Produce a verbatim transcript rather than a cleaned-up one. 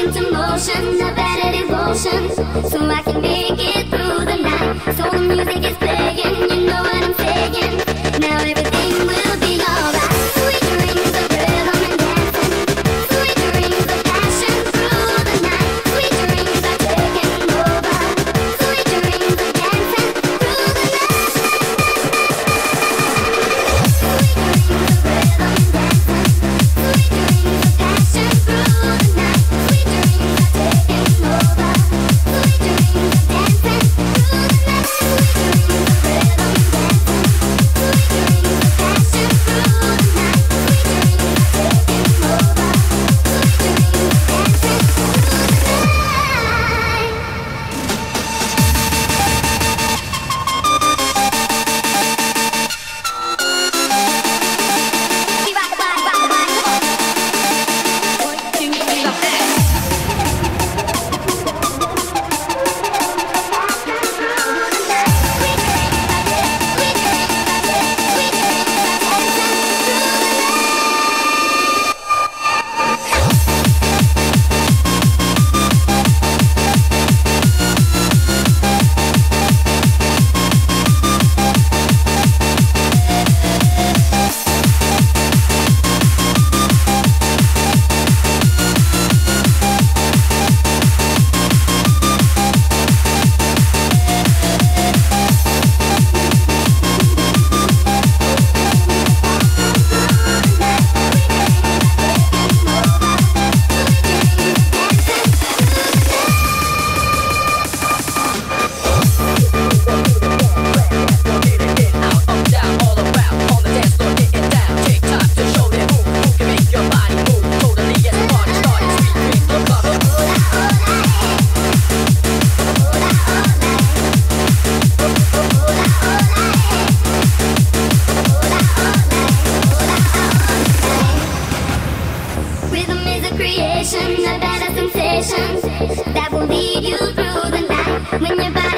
into motion, a better devotion, so I can make it through the night. So the music is playing, you know what I'm saying. Now everything will be alright. Sweet dreams of rhythm and dancing, sweet dreams of passion through the night. Sweet dreams are taking over, sweet dreams of dancing through the night. Sweet dreams of rhythm and dancing, sweet dreams of passion through the night. Sweet dreams are taking over, sweet dreams of dancing through the night. Sweet dreams of rhythm and dancing, sweet dreams of passion through the night. Sweet dreams are taking over, sweet dreams of dancing through the night. We rock the body, rock the body, come on. One, two, three, four, five. Rhythm is a creation, a better sensation that will lead you through the night. When your body